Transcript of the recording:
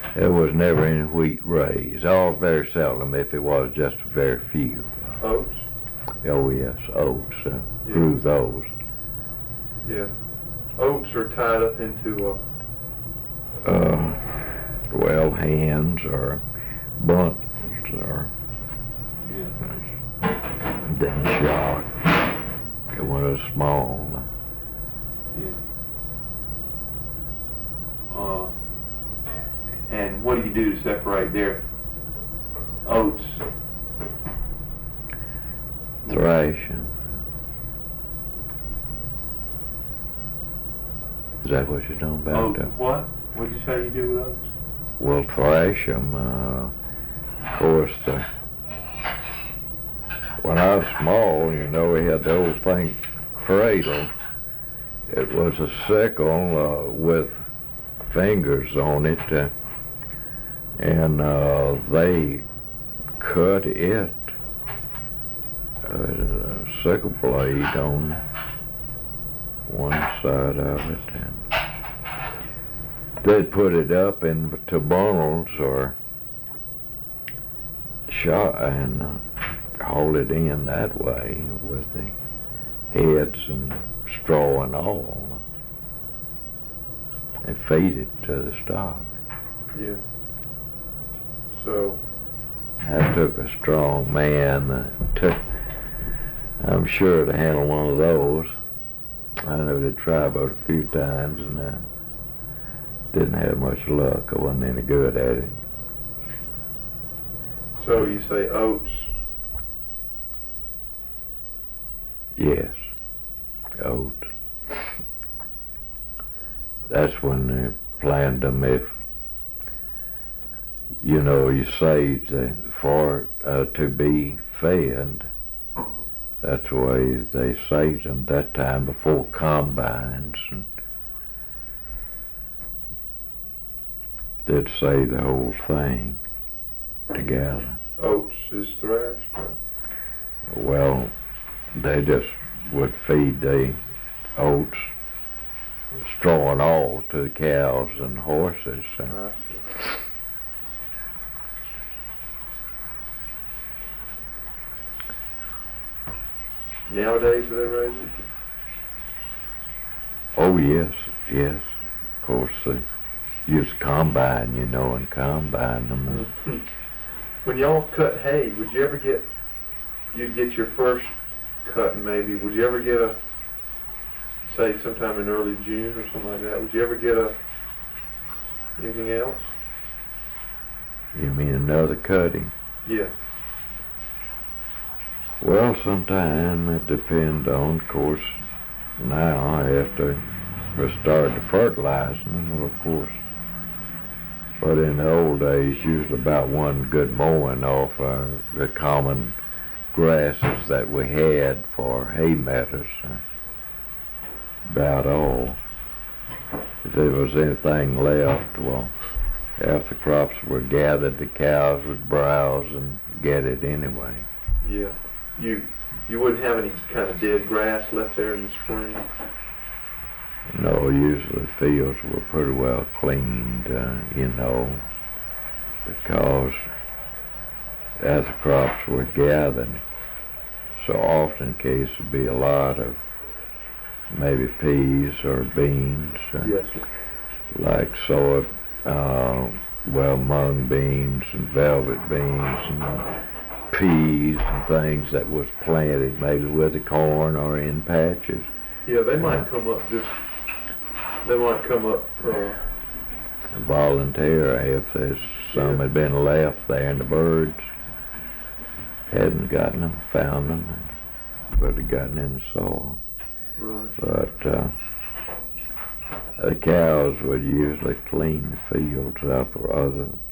There was never any wheat raised, or very seldom, if it was, just very few. Oats? Oh yes, oats, Yeah. grew those. Yeah. Oats are tied up into Well, hands or buntings or then shot. It was small. and what do you do to separate their oats? Thrash 'em. Is that what you're talking about? What? What did you say you do with oats? Well, thrash 'em. Of course, when I was small, we had the old thing, cradle. It was a sickle with fingers on it, and they cut it, a sickle blade on one side of it, and they'd put it up into bundles or shot and haul it in that way with the heads and straw and all, and feed it to the stock. Yeah. So. That took a strong man. I'm sure, to handle one of those. I know they tried but a few times and didn't have much luck. I wasn't any good at it. So you say oats? Yes, oats. That's when they planned them. If you saved for to be fed. That's the way they saved them that time, before combines, and they'd save the whole thing together. Oats is thrashed? Well, they just would feed the oats, straw and all, to the cows and horses. Nowadays, do they raise it? Oh yes. Of course, they use combine, and combine them. When y'all cut hay, would you ever you'd get your first cutting maybe, would you ever get say sometime in early June or something like that, would you ever get anything else? You mean another cutting? Yeah. Well, sometime it depends on, of course, now after we started fertilizing them, well, of course. But in the old days, usually about one good mowing off the common grasses that we had for hay meadows. About all. If there was anything left, well, after the crops were gathered, the cows would browse and get it anyway. Yeah. You wouldn't have any kind of dead grass left there in the spring? No, usually the fields were pretty well cleaned, because as the crops were gathered, so often in case there'd be a lot of maybe peas or beans, yes, sir. Like soy, mung beans and velvet beans and peas and things that was planted maybe with the corn or in patches. Yeah, they might come up voluntarily if there's some had been left there and the birds hadn't gotten them, found them, but had gotten in the soil. Right. But the cows would usually clean the fields up or other